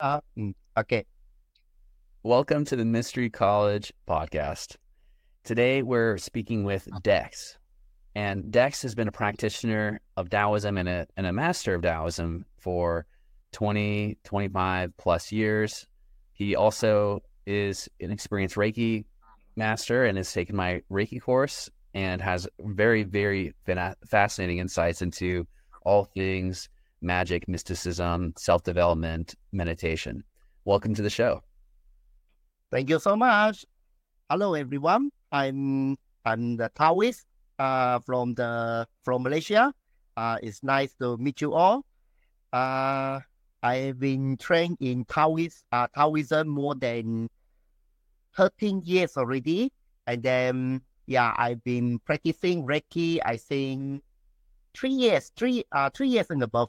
Okay. Welcome to the Mystery College podcast. Today we're speaking with Dex. And Dex has been a practitioner of Taoism and a master of Taoism for 20, 25 plus years. He also is an experienced Reiki master and has taken my Reiki course and has very, very fascinating insights into all things magic, mysticism, self-development, meditation. Welcome to the show. Thank you so much. Hello, everyone. I'm the Taoist from Malaysia. It's nice to meet you all. I've been trained in Taoism more than 13 years already, and then I've been practicing Reiki. I think 3 years and above.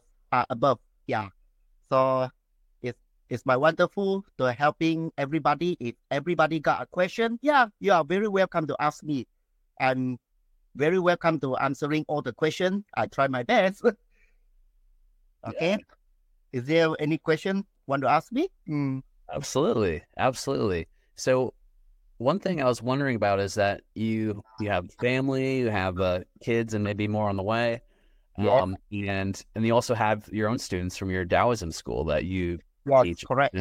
So it's my wonderful to helping everybody. If everybody got a question, you are very welcome to ask me. I'm very welcome to answering all the questions. I try my best. Okay. Yeah. Is there any question want to ask me? Absolutely. So one thing I was wondering about is that you have family, you have kids, and maybe more on the way. Yeah. And you also have your own students from your Taoism school that you teach. Correct.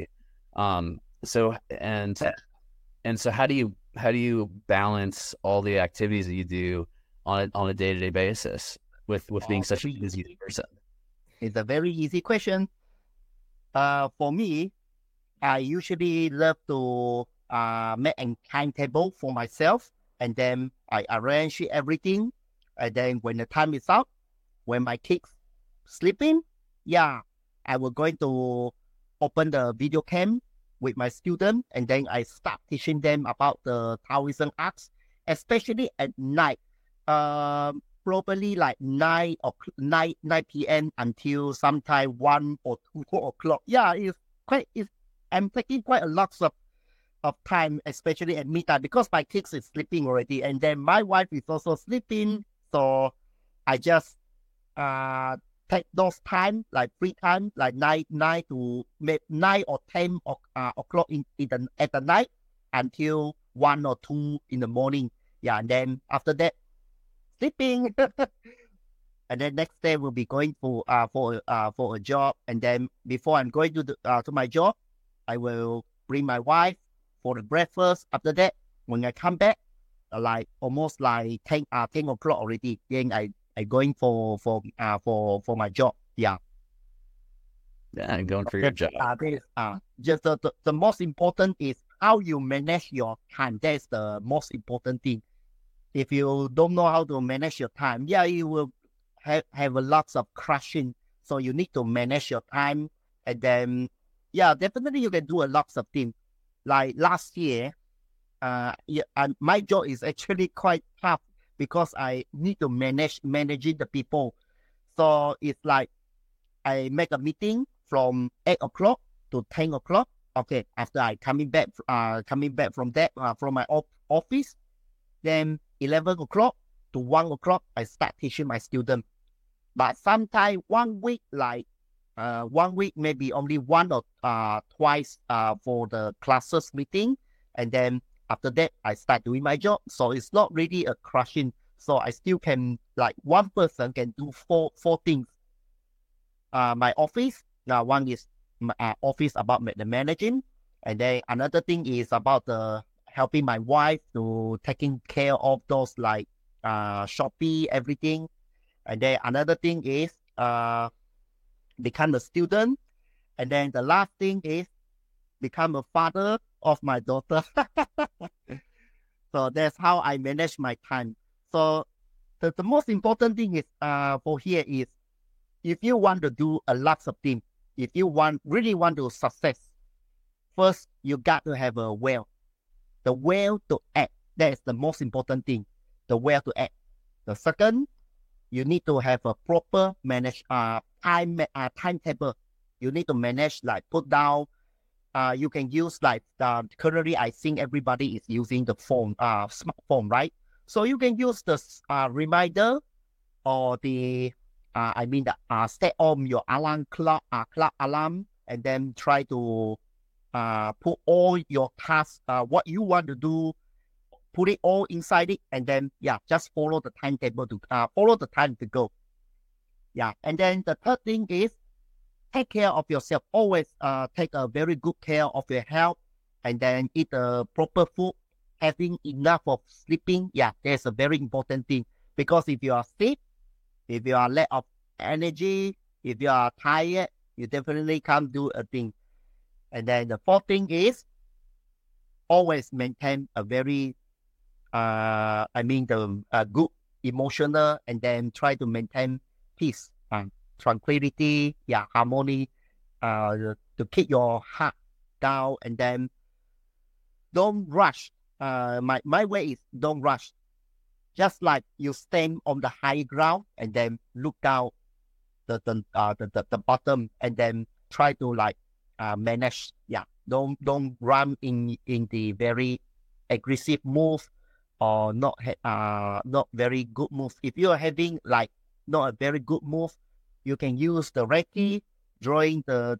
So how do you balance all the activities that you do on a day-to-day basis with being such a busy person? It's a very easy question. For me, I usually love to make a timetable for myself, and then I arrange everything. And then when the time is up, when my kids sleeping, I will going to open the video cam with my student, and then I start teaching them about the Taoism arts, especially at night. Probably like 9 p.m. until sometime 1 or 2 o'clock. I'm taking quite a lot of time, especially at midnight, because my kids is sleeping already, and then my wife is also sleeping. So I just take those time, like free time, like 9 or 10 o'clock at the night until 1 or 2 in the morning. And then after that, sleeping. And then next day we'll be going for a job. And then before I'm going to my job, I will bring my wife for the breakfast. After that, when I come back, like almost like 10 o'clock already, then I going for my job. I'm going for your job. Just the most important is how you manage your time. That's the most important thing. If you don't know how to manage your time, you will have a lots of crashing. So you need to manage your time, and then definitely you can do a lots of things. Like last year, and my job is actually quite tough because I need to managing the people. So it's like I make a meeting from 8 o'clock to 10 o'clock. Okay, after I coming back from that from my office, then 11 o'clock to 1 o'clock I start teaching my students. But sometimes 1 week, like 1 week maybe only one or twice for the classes meeting, and then after that I start doing my job. So it's not really a crushing. So I still can, like, one person can do four things. My office, now one is my office about the managing, and then another thing is about the helping my wife to taking care of those like Shopee, everything. And then another thing is become a student. And then the last thing is become a father of my daughter. So that's how I manage my time. So the most important thing is for here is, if you want to do a lot of things, if you really want to success, first you got to have a will. The will to act. That is the most important thing. The will to act. The second, you need to have a proper timetable. You need to manage, like put down. You can use like currently I think everybody is using the phone, smartphone, right? So you can use the reminder or the set on your alarm clock alarm, and then try to put all your tasks, what you want to do, put it all inside it, and then just follow the timetable to follow the time to go. Yeah, and then the third thing is take care of yourself. Always take a very good care of your health, and then eat the proper food, having enough of sleeping. Yeah, that's a very important thing, because if you are sick, if you are lack of energy, if you are tired, you definitely can't do a thing. And then the fourth thing is always maintain a very good emotional, and then try to maintain peace, tranquility, harmony, to keep your heart down, and then don't rush. My way is don't rush. Just like you stand on the high ground and then look down the bottom, and then try to manage. Don't run in the very aggressive move, or not very good move. If you are having not a very good move, you can use the Reiki, drawing the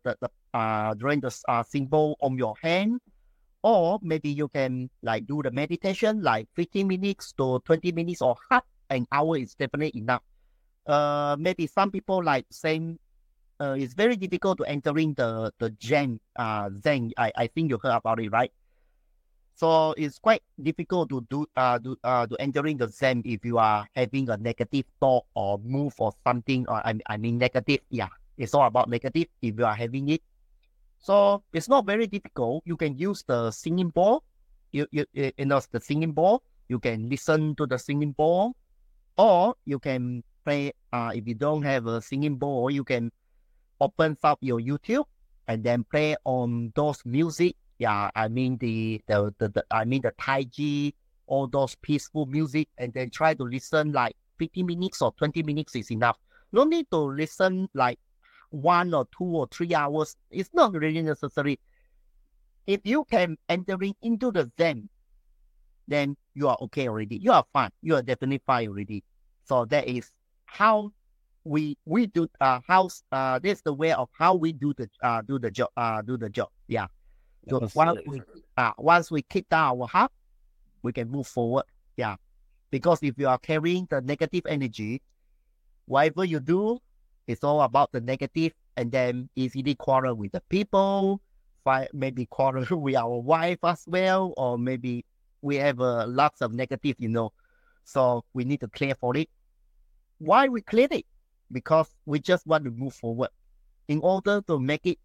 symbol on your hand, or maybe you can do the meditation 15 minutes to 20 minutes, or half an hour is definitely enough. Maybe some people saying it's very difficult to entering the Zen. I think you heard about it, right? So it's quite difficult to entering the Zen if you are having a negative thought or move or something. Or I mean negative. Yeah, it's all about negative if you are having it. So it's not very difficult. You can use the singing bowl. You know the singing bowl. You can listen to the singing bowl, or you can play. If you don't have a singing bowl, you can open up your YouTube and then play on those music. Yeah, I mean the Tai Chi, all those peaceful music, and then try to listen 50 minutes or 20 minutes is enough. No need to listen 1 or 2 or 3 hours. It's not really necessary. If you can entering into the Zen, then you are okay already. You are fine. You are definitely fine already. So that is how we do. That's the way of how we do the job. Yeah. So once we keep down our heart, we can move forward. Yeah. Because if you are carrying the negative energy, whatever you do, it's all about the negative, and then easily quarrel with the people, maybe quarrel with our wife as well, or maybe we have lots of negative, So we need to clear for it. Why we clear it? Because we just want to move forward. In order to make it,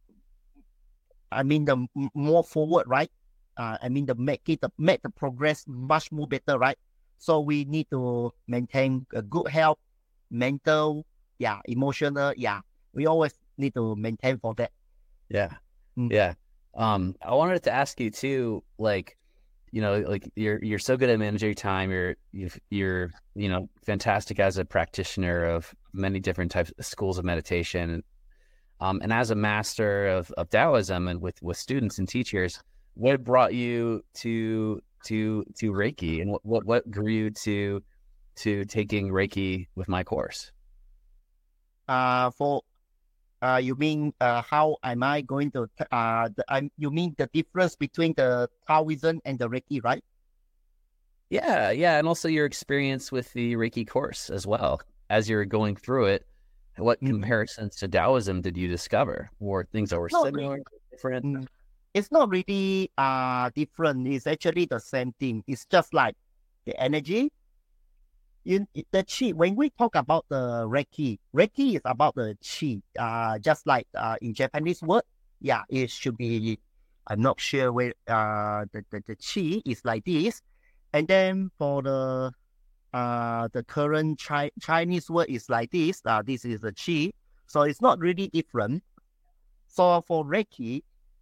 the more forward, right? Make the progress much more better, right? So we need to maintain a good health, mental, emotional, we always need to maintain for that. Yeah. I wanted to ask you too, you're so good at managing your time. You're fantastic as a practitioner of many different types of schools of meditation, and as a master of Taoism, and with students and teachers. What brought you to Reiki, and what grew you to taking Reiki with my course? You mean how am I going to? You mean the difference between the Taoism and the Reiki, right? Yeah, and also your experience with the Reiki course as well. As you're going through it, what comparisons to Taoism did you discover, or things that were similar, different? It's not really different. It's actually the same thing. It's just like the energy. The chi. When we talk about the Reiki is about the chi. Just like in Japanese word, it should be. I'm not sure where the chi is like this, and then for the current Chinese word is like this. This is the chi, so it's not really different. So for Reiki,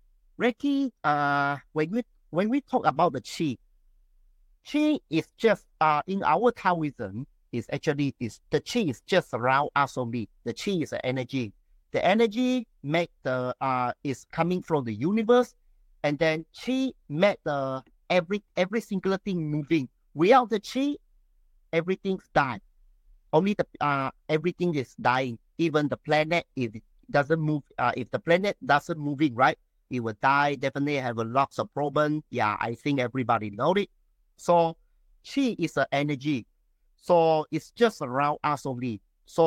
when we talk about the chi is just in our Taoism is the chi is just around us only. The chi is the energy. The energy is coming from the universe, and then chi make the every single thing moving. Without the chi, everything's dying. Only everything is dying. Even the planet doesn't move, if the planet doesn't moving, right, it will die, definitely have a lots of problem. Yeah, I think everybody know it. So chi is an energy. So it's just around us only. So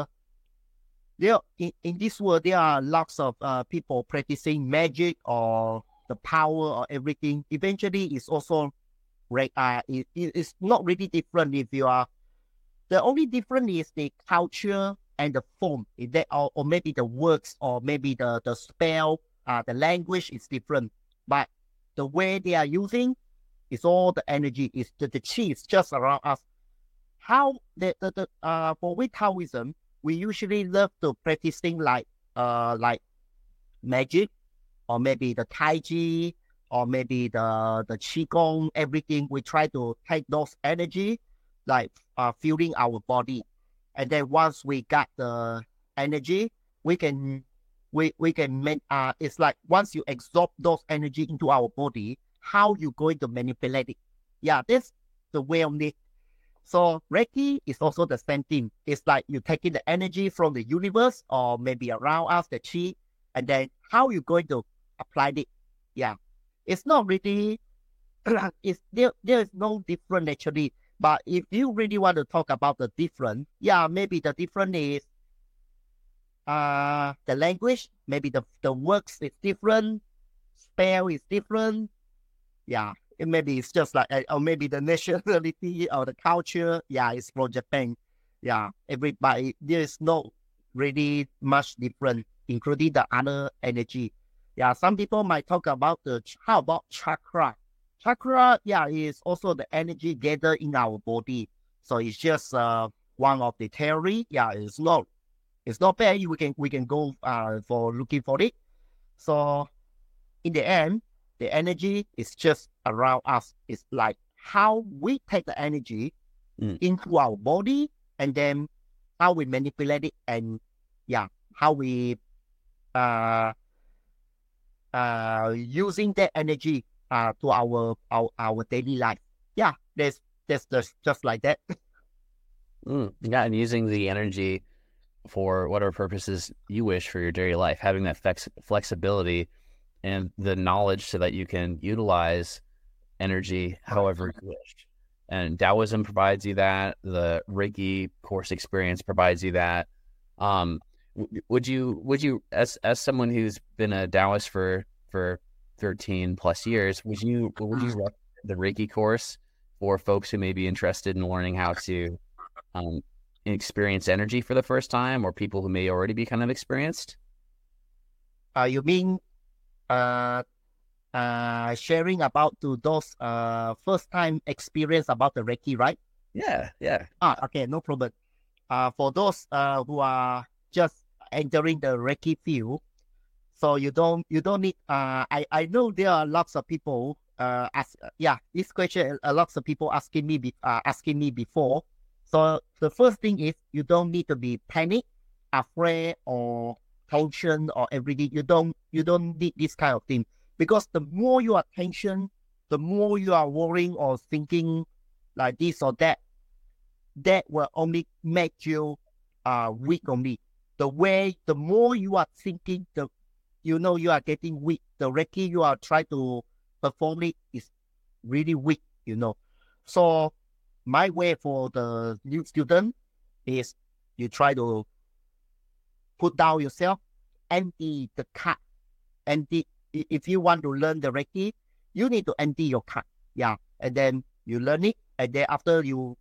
in this world, there are lots of people practicing magic or the power or everything. Eventually, it's also it's not really different if you are. The only difference is the culture and the form. Is that, or maybe the words, or maybe the spell, the language is different. But the way they are using is all the energy. Is the chi is just around us. How for with Taoism, we usually love to practicing like magic, or maybe the Tai Chi, or maybe the Qigong, everything. We try to take those energy, like fueling our body. And then once we got the energy, we can make, it's like once you absorb those energy into our body, how you going to manipulate it? Yeah, that's the way of it. So Reiki is also the same thing. It's like you taking the energy from the universe or maybe around us, the chi, and then how you going to apply it. Yeah, it's not really, there is no different actually. But if you really want to talk about the difference, yeah, maybe the difference is the language, maybe the works is different, spell is different. Yeah, maybe it's just like, or maybe the nationality or the culture. Yeah, it's from Japan. Yeah, everybody, there is no really much different, including the other energy. Yeah, some people might talk about how about chakra? Chakra, yeah, is also the energy gathered in our body. So it's just one of the theory. Yeah, it's not bad. We can go for looking for it. So in the end, the energy is just around us. It's like how we take the energy into our body, and then how we manipulate it, and yeah, how we using that energy to our daily life. Yeah, that's just like that. Yeah, and using the energy for whatever purposes you wish for your daily life, having that flexibility and the knowledge so that you can utilize energy however you wish. And Taoism provides you that. The Reiki course experience provides you that. Would you as someone who's been a Taoist for 13 plus years, would you recommend the Reiki course for folks who may be interested in learning how to experience energy for the first time, or people who may already be kind of experienced? You mean sharing about to those first time experience about the Reiki, right? Yeah. Okay, no problem. For those who are just entering the Reiki field, so you don't need. I know there are lots of people this question, lots of people asking me before. So the first thing is you don't need to be panic, afraid, or tension or everything. You don't need this kind of thing, because the more you are tension, the more you are worrying or thinking like this or that, that will only make you weak only. The more you are thinking, you are getting weak. The Reiki you are trying to perform it is really weak, So my way for the new student is you try to put down yourself, empty the cup. If you want to learn the Reiki, you need to empty your cup. Yeah. And then you learn it. And then after you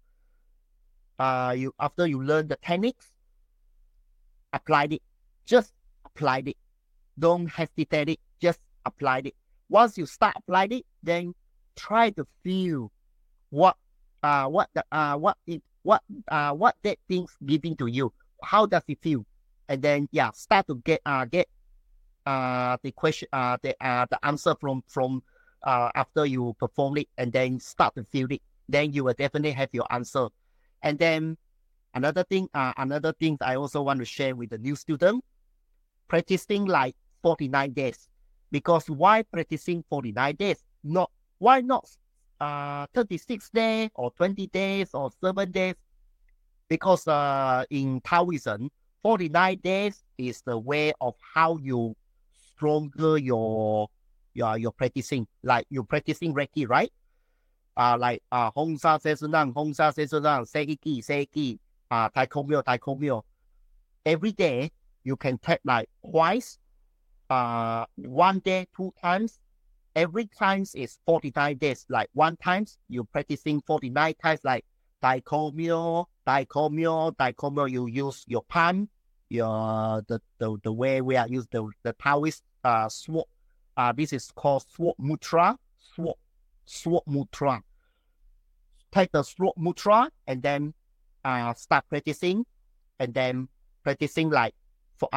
learn the techniques, apply it. Just apply it. Don't hesitate it. Just apply it. Once you start applying it, then try to feel what that thing's giving to you. How does it feel? And then start to get the question, the answer from after you perform it, and then start to feel it. Then you will definitely have your answer. And then another thing I also want to share with the new student, practicing like 49 days. Because why practicing 49 days? Why not 36 days or 20 days or 7 days? Because in Taoism, 49 days is the way of how you stronger your practicing. Like you practicing Reiki, right? Like Hong Sa Se Sun Nang, Hong Sa Se Sun Nang, Seiki, Seiki, Tai Kong Miao, Tai Kong Miao. Every day you can take like twice, 1 day, 2 times. Every time is 49 days. Like one times you practicing 49 times, like Tai Kong Miao, Tai Kong Miao, Tai Kong Miao. You use your palm, the way we are use the Taoist sword. This is called sword mutra. Sword mutra. Take the sword mutra and then start practicing, and then practicing like for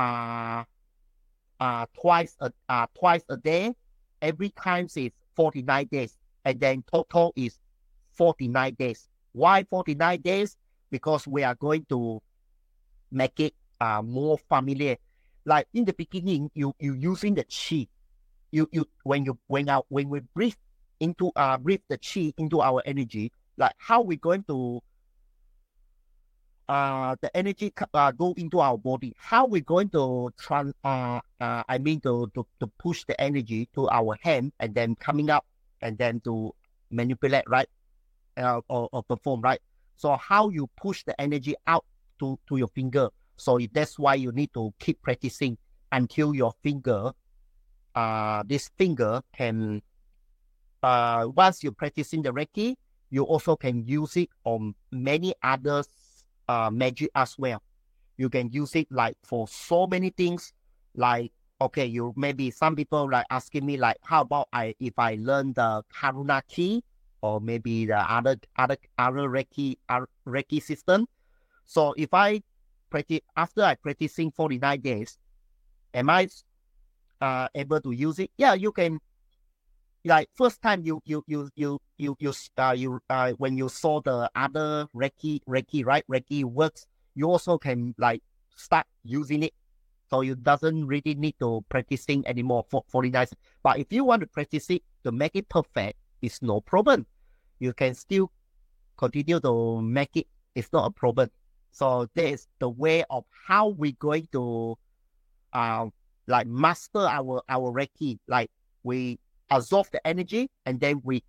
twice a day. Every time is 49 days, and then total is 49 days. Why 49 days? Because we are going to make it more familiar. Like in the beginning, you using the chi. When we breathe the chi into our energy, like how we going to the energy go into our body. How we going to to push the energy to our hand and then coming up and then to manipulate, right? Or perform, right? So how you push the energy out to your finger. So that's why you need to keep practicing until your finger, this finger can, once you're practicing the Reiki, you also can use it on many other magic as well. You can use it like for so many things. Like, okay, you maybe some people like asking me like, how about if I learn the Karuna key or maybe the other Reiki system. So if I practice after I practicing 49 days, am I able to use it? Yeah, you can. Like first time you when you saw the other Reiki, right? Reiki works, you also can like start using it. So you doesn't really need to practicing anymore for 49. But if you want to practice it to make it perfect, it's no problem. You can still continue to make it. It's not a problem. So that is the way of how we're going to like master our Reiki. Like we absorb the energy and then we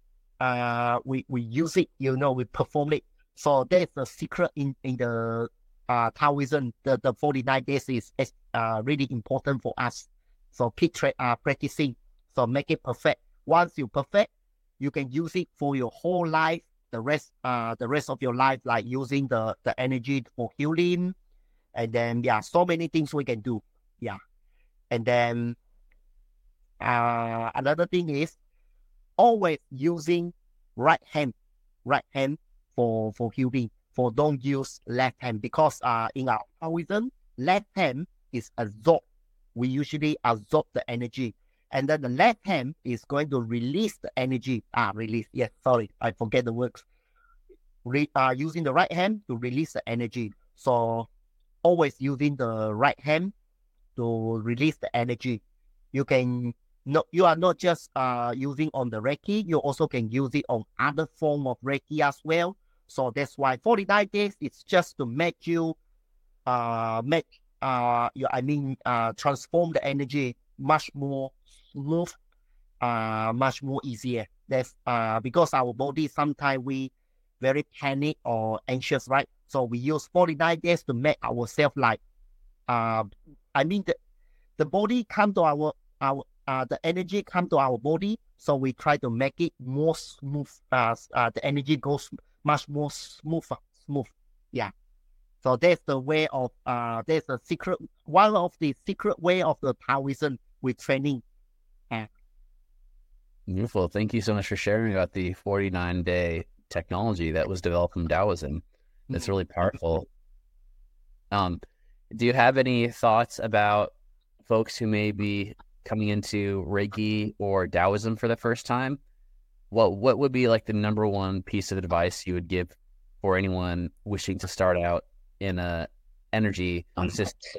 use it, we perform it. So there's the secret in the Taoism. The 49 days is really important for us. So keep practicing. So make it perfect. Once you perfect, you can use it for your whole life. The rest of your life, like using the energy for healing, and then so many things we can do. And then another thing is always using right hand for healing. For don't use left hand, because in our Taoism, left hand is absorb. We usually absorb the energy, and then the left hand is going to release the energy. Release. Yes, sorry, I forget the words. Using the right hand to release the energy. So always using the right hand to release the energy. You are not just using on the Reiki, you also can use it on other form of Reiki as well. So that's why 49 days is just to make you transform the energy much more smooth, much more easier. That's because our body sometimes we very panic or anxious, right? So we use 49 days to make ourselves like the body come to the energy come to our body, so we try to make it more smooth. The energy goes much more smooth. Yeah. So that's the way of there's a secret. One of the secret way of the Taoism with training. Beautiful. Thank you so much for sharing about the 49-day technology that was developed from Taoism. That's really powerful. Do you have any thoughts about folks who may be coming into Reiki or Taoism for the first time? What would be like the number one piece of advice you would give for anyone wishing to start out in a energy system?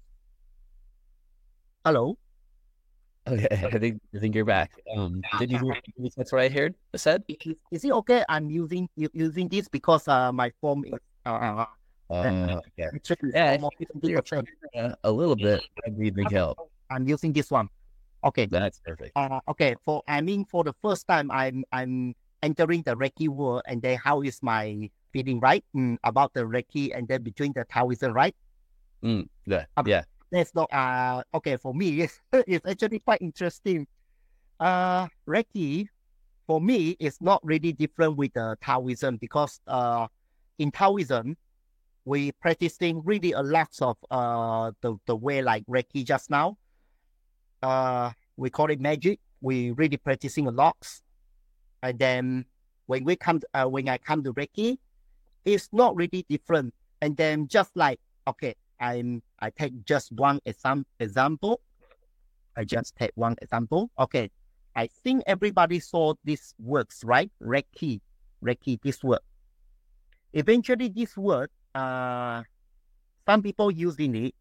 Hello. Okay, I think you're back. Did you hear? That's what I heard. Said. Is it okay? I'm using this because my phone is Okay. Actually, it's Yeah, almost 50%. a little bit. That'd be a big help. I'm using this one. Okay. That's perfect. Okay. For the first time I'm entering the Reiki world, and then how is my feeling, right? About the Reiki, and then between the Taoism, right? Yeah. Yeah. That's not okay for me. It's actually quite interesting. Reiki for me is not really different with the Taoism, because in Taoism we practicing really a lot of the way like Reiki just now. We call it magic. We really practicing a lot, and then when I come to Reiki, it's not really different. And then just like, okay, I take just one example. I just take one example. Okay, I think everybody saw this words, right? Reiki, this word. Eventually, this word, some people using it.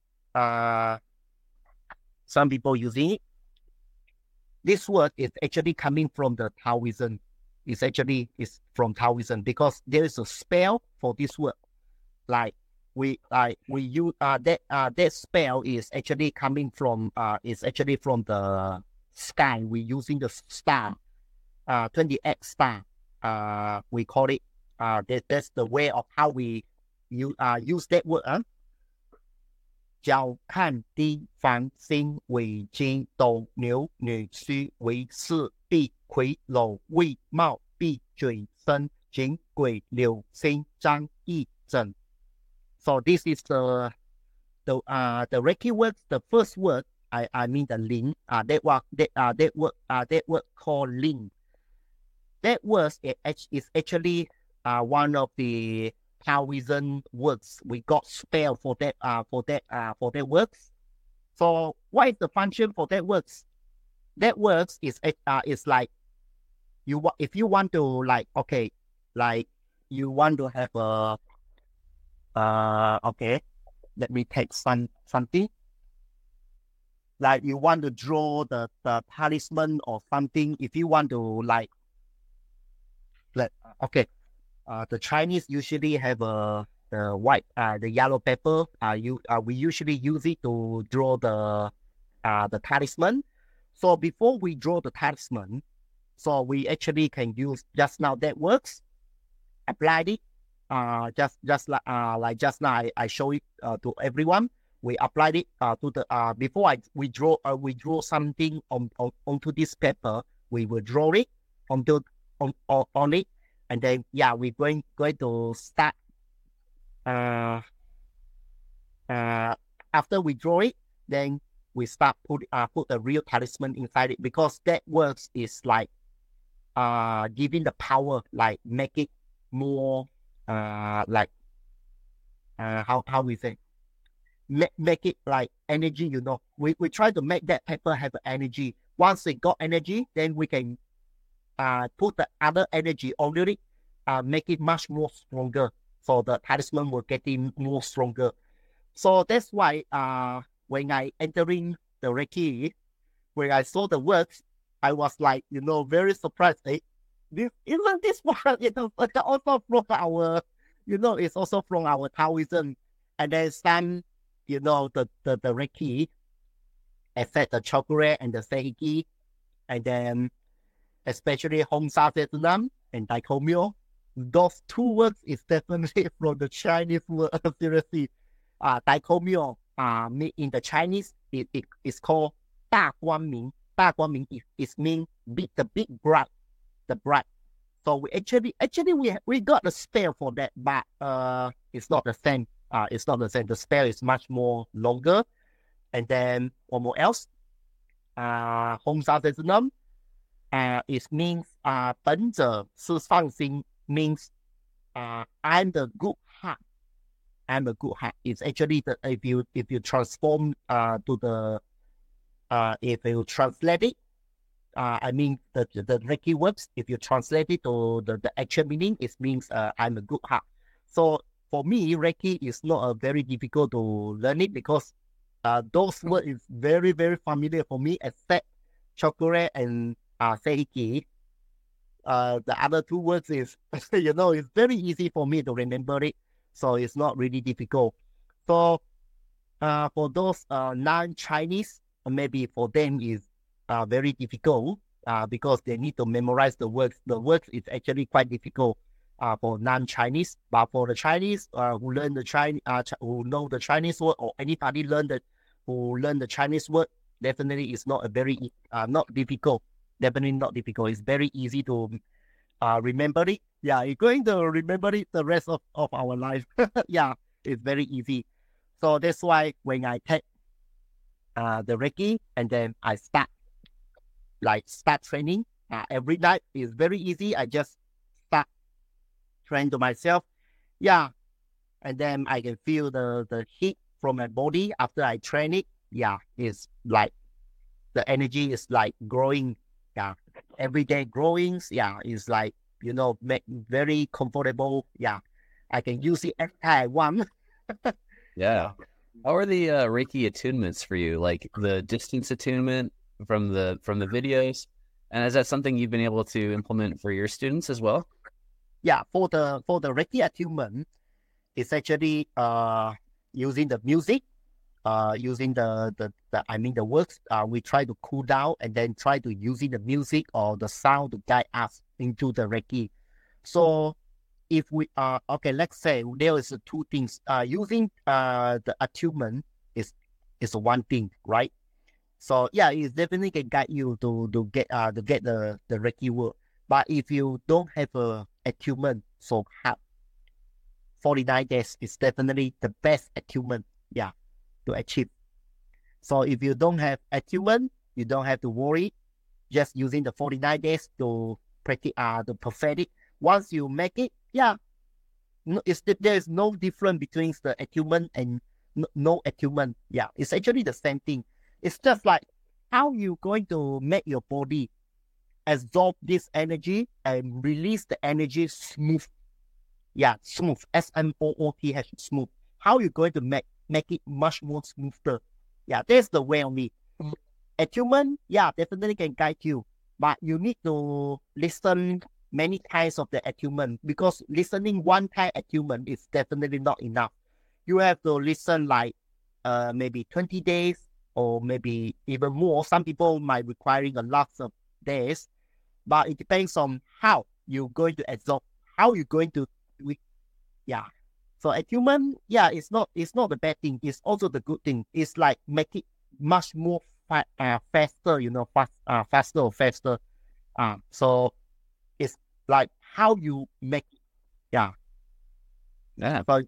Some people using it. This word is actually coming from the Taoism. It's from Taoism, because there is a spell for this word. Like we use that spell is actually coming from the sky. We using the star, 28 star. We call it. That's the way of how we use that word. 脚看地方星为金斗牛女婿为是必魁楼未貌闭嘴生景鬼柳星张义整. So this is the Reiki words. The first word, I mean the Ling. That word called Ling. That word is actually one of the Taoism words. We got spell for that words. So what is the function for that words? That words is like if you want to, like, okay, like you want to have a okay, let me take something. Like you want to draw the talisman or something. If you want to, like, okay, the Chinese usually have the yellow paper. We usually use it to draw the talisman. So before we draw the talisman, so we actually can use just now that works. Apply it. Just like just now I show it to everyone. We applied it to the before we draw something onto this paper. We will draw it on it. And then, yeah, we're going to start. After we draw it, then we start put the real talisman inside it, because that works is like giving the power, like make it more like how we say, make it like energy. You know, we try to make that paper have energy. Once it got energy, then we can put the other energy on it, make it much more stronger. So the talisman will get more stronger. So that's why when I entering the Reiki, when I saw the words, I was like, very surprised. Isn't this one? Also from our, it's also from our Taoism. And then some, the Reiki affect the chakra and the Seiki, and then especially Hong Sa Se Nam and Daikomyo. Those two words is definitely from the Chinese word. Seriously, Daikomyo, in the Chinese, it's called 大光明. 大光明is mean the big bright, the bright. So we actually we got the spell for that, but it's not the same. It's not the same. The spell is much more longer. And then one more else, Hong Sa Se Nam. It means 本者是放心 means I'm the good heart. I'm a good heart. It's actually if you transform to the if you translate it, I mean the Reiki words. If you translate it to the actual meaning, it means I'm a good heart. So for me, Reiki is not very difficult to learn it, because those words is very, very familiar for me, except chakra and Seiki. The other two words is, it's very easy for me to remember it. So it's not really difficult. So for those non-Chinese, maybe for them is very difficult because they need to memorize the words. The words is actually quite difficult for non-Chinese, but for the Chinese who learn the Chinese, who know the Chinese word, or anybody who learn the Chinese word, definitely it's not a very not difficult. Definitely not difficult. It's very easy to remember it. Yeah, you're going to remember it the rest of our life. Yeah, it's very easy. So that's why when I take the Reiki and then I start training every night, it's very easy. I just start train to myself. Yeah, and then I can feel the heat from my body after I train it. Yeah, it's like the energy is like growing. Yeah, every day growing. Yeah, it's like, make very comfortable. Yeah, I can use it anytime I want. Yeah. How are the Reiki attunements for you? Like the distance attunement from the videos, and is that something you've been able to implement for your students as well? Yeah, for the Reiki attunement, it's actually using the music, using the words. We try to cool down and then try to using the music or the sound to guide us into the Reiki. So if we okay, let's say there is two things. Using the attunement is one thing, right? So yeah, it definitely can guide you to get the Reiki word. But if you don't have a attunement, so 49 days is definitely the best attunement, yeah, to achieve. So if you don't have attunement, you don't have to worry. Just using the 49 days to practice the perfect it. Once you make it, yeah, there is no difference between the attunement and no attunement. Yeah, it's actually the same thing. It's just like how you going to make your body absorb this energy and release the energy smooth. Yeah, smooth. SMOOTH, smooth. How you going to make it much more smoother? Yeah, that's the way on me. Attunement, yeah, definitely can guide you, but you need to listen many times of the attunement, because listening one time attunement is definitely not enough. You have to listen like maybe 20 days or maybe even more. Some people might requiring a lot of days, but it depends on how you're going to absorb, how you're going to do it. Yeah. So attunement, yeah, it's not the bad thing. It's also the good thing. It's like make it much more faster, faster or faster. So it's like how you make it. Yeah. Yeah. So,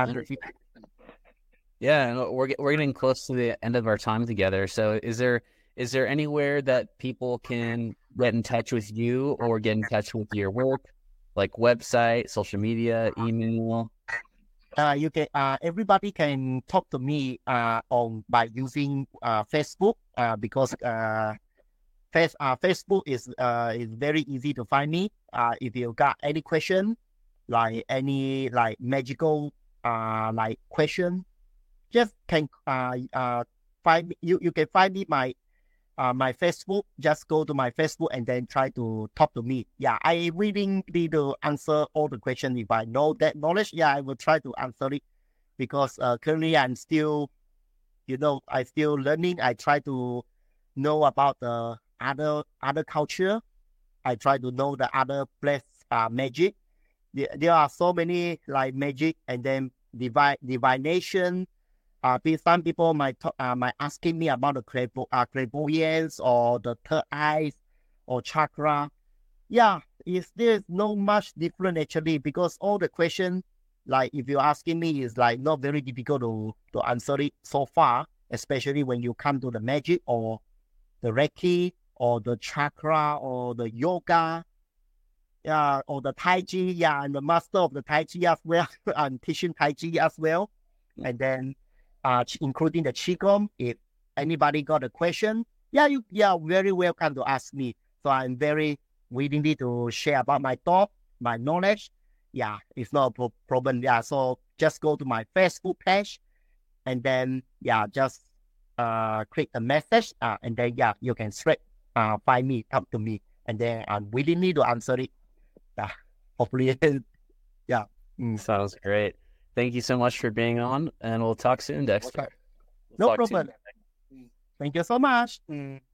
yeah, and we're getting close to the end of our time together. So is there anywhere that people can get in touch with you or get in touch with your work, like website, social media, email? You can everybody can talk to me on by using Facebook because Facebook is very easy to find me. If you got any question, like any like magical like question, just can find me. You can find me my Facebook. Just go to my Facebook and then try to talk to me. Yeah, I willing to answer all the questions. If I know that knowledge, yeah, I will try to answer it, because currently I'm still, I still learning. I try to know about the other culture. I try to know the other place magic. There are so many like magic, and then divination. Some people might asking me about the clairvoyance or the third eyes or chakra. Yeah, there's no much different actually, because all the questions, like if you're asking me, is like not very difficult to answer it so far, especially when you come to the magic or the Reiki or the chakra or the yoga. Yeah, or the Tai Chi. Yeah, I'm the master of the Tai Chi as well. I'm teaching Tai Chi as well. And then including the Qigong. If anybody got a question, yeah, you very welcome to ask me. So I'm very willingly to share about my thought, my knowledge. Yeah, it's not a problem. Yeah, so just go to my Facebook page, and then just click the message, and then you can straight find me, talk to me, and then I'm willingly to answer it. Yeah, hopefully, yeah. Sounds great. Thank you so much for being on, and we'll talk soon, Dexter. No problem. Thank you so much.